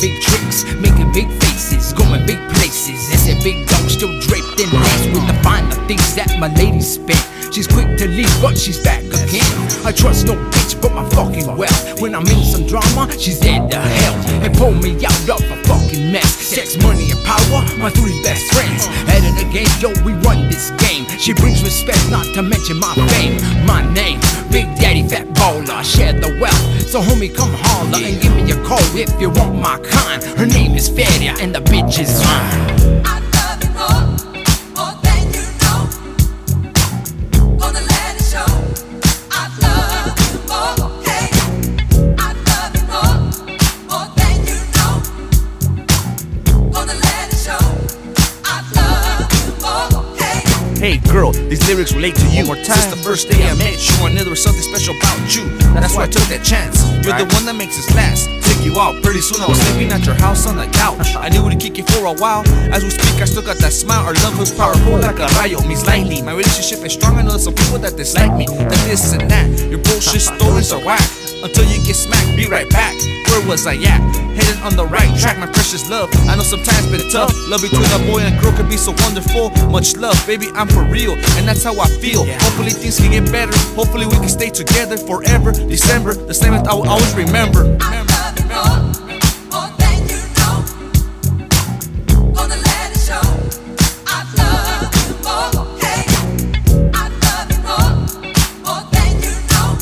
big tricks, making big faces, going big places. It's a big dog still draped in lace with the finer things that my lady spent. She's quick to leave, but she's back again. I trust no bitch but my fucking wealth. When I'm in some drama, she's there to help and pull me out of a fucking mess. Sex, money, and power, my three best friends. Head of the game, yo, we run this game. She brings respect, not to mention my fame. My name, Big Daddy Fat Baller, share the wealth. So homie, come holler and give me a call if you want my kind. Her name is Feria and the bitch is mine. I love you more than you know. Gonna let it show. I love you more, hey. I love you more than you know. Gonna let it show. I love you more, hey. Hey girl, these lyrics relate to you. Since the first day I met you, I knew there was something special about you. That's why I took that chance. You're the one that makes us last. Take you out, pretty soon I was sleeping at your house on the couch. I knew to kick it for a while. As we speak, I still got that smile. Our love was powerful like a rayo, me slightly. My relationship is strong, I know there's some people that dislike me, that this and that. Your bullshit stories are whack. Until you get smacked, be right back. Where was I at? Headed on the right track, my precious love. I know sometimes been tough. Love between a boy and a girl can be so wonderful. Much love, baby, I'm for real, and that's how I feel. Hopefully things can get better. Hopefully we can stay together forever. December, the 7th, I will always remember. I love you more than you know. Gonna let it show. I love you more, hey. I love you more than you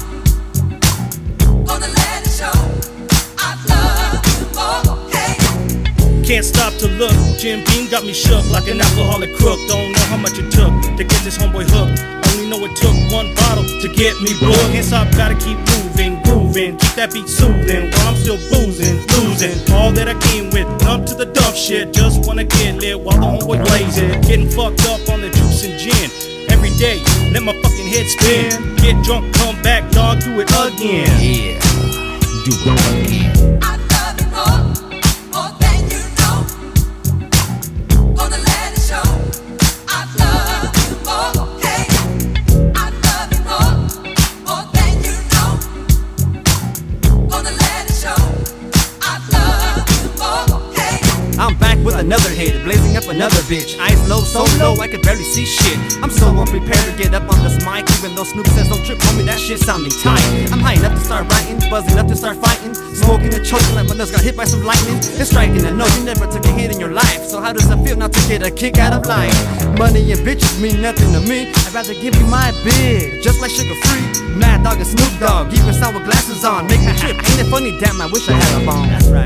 know. Gonna let it show. I love you more, hey. Can't stop to look. Jim Beam got me shook like an alcoholic crook. Don't know how much it took to get this homeboy hooked. Only know it took one bottle to get me booked. Can't stop, gotta keep moving, grooving. Keep that beat soothing while I'm still boozing, losing all that I came with. Numb to the dump shit, just wanna get lit while the homeboy blazing. Getting fucked up on the juice and gin. Every day, let my fucking head spin. Get drunk, come back, dog, do it again. Yeah, do it again. I love you more than you know. Gonna let it show. I love you more, hey. I love you more than you know. Gonna let it show. I love you more, hey. I'm back with another hit, blazing up another bitch. Eyes low, so low, I could barely see shit. I'm so unprepared to get up on this mic, even though Snoop says don't trip, homie, that shit sounding tight. I'm high enough to start writing, buzzing up to start fighting, smoking and choking like my nuts got hit by some lightning. And striking a note, you never took a hit in your life. So how does it feel not to get a kick out of life? Money and bitches mean nothing to me. I'd rather give you my bid, just like Sugar Free, Mad Dog and Snoop Dogg, even sour glasses on, make me trip. Ain't it funny? Damn, I wish I had a bomb. That's right.